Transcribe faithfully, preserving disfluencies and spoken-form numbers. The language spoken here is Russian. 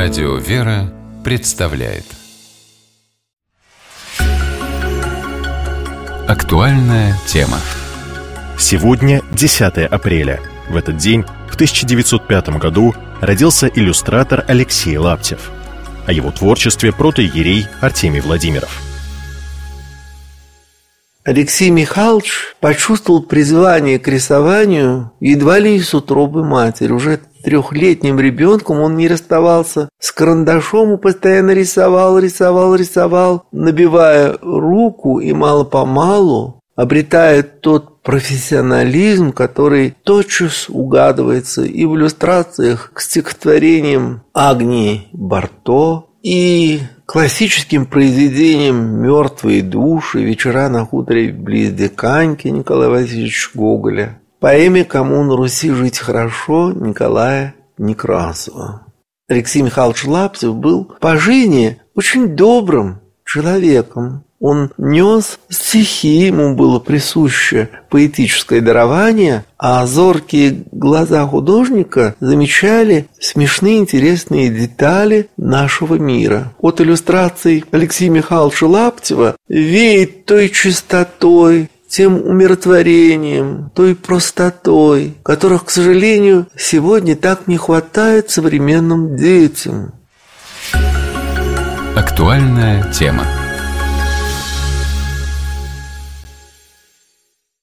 Радио «Вера» представляет актуальная тема. Сегодня десятое апреля. В этот день, в тысяча девятьсот пятом году, родился иллюстратор Алексей Лаптев. О его творчестве протоиерей Артемий Владимиров. Алексей Михайлович почувствовал призвание к рисованию едва ли из утробы матери. Уже трехлетним ребенком он не расставался с карандашом и постоянно рисовал, рисовал, рисовал, набивая руку и мало-помалу обретая тот профессионализм, который тотчас угадывается и в иллюстрациях к стихотворениям Агнии Барто, и классическим произведением «Мертвые души», «Вечера на хуторе близ Диканьки» Николая Васильевича Гоголя, поэме «Кому на Руси жить хорошо» Николая Некрасова. Алексей Михайлович Лаптев был по жизни очень добрым человеком. Он нес стихи, ему было присуще поэтическое дарование, а зоркие глаза художника замечали смешные интересные детали нашего мира. От иллюстраций Алексея Михайловича Лаптева веет той чистотой, тем умиротворением, той простотой, которых, к сожалению, сегодня так не хватает современным детям. Актуальная тема.